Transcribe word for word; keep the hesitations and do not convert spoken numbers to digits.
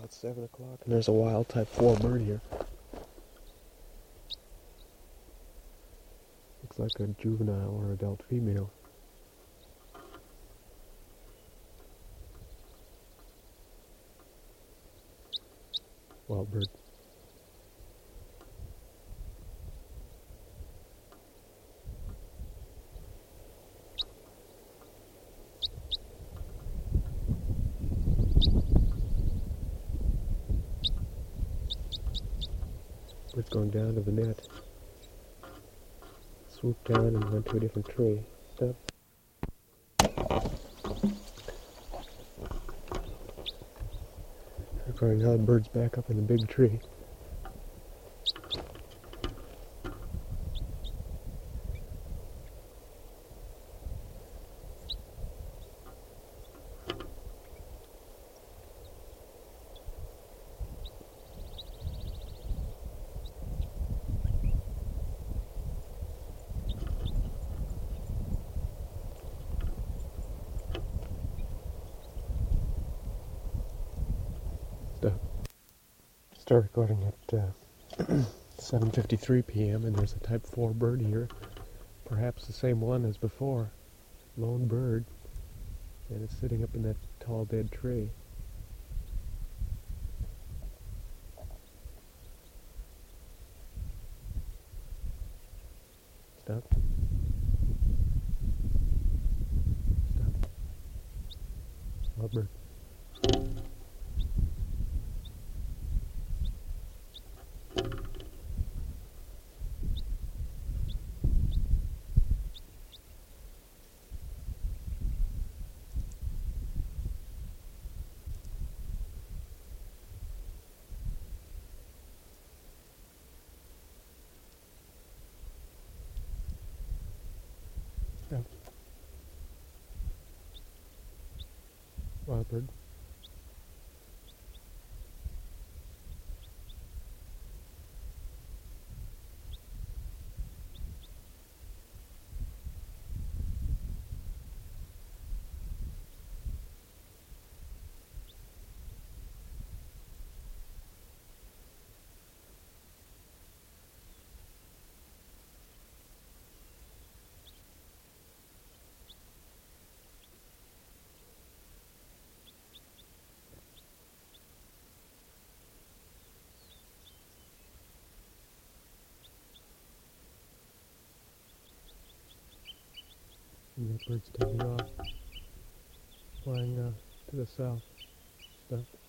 it's seven o'clock and there's a wild type four bird here. Looks like a juvenile or adult female. Wild bird. Bird's going down to the net. Swooped down and went to a different tree. Stop. Recording how the bird's back up in the big tree. Stop. Start recording at uh, seven fifty-three p m and there's a type four bird here. Perhaps the same one as before. Lone bird. And it's sitting up in that tall dead tree. Stop. Stop. Wild bird. Stop. Wild bird. And that bird's taking off, flying uh, to the south. Stop.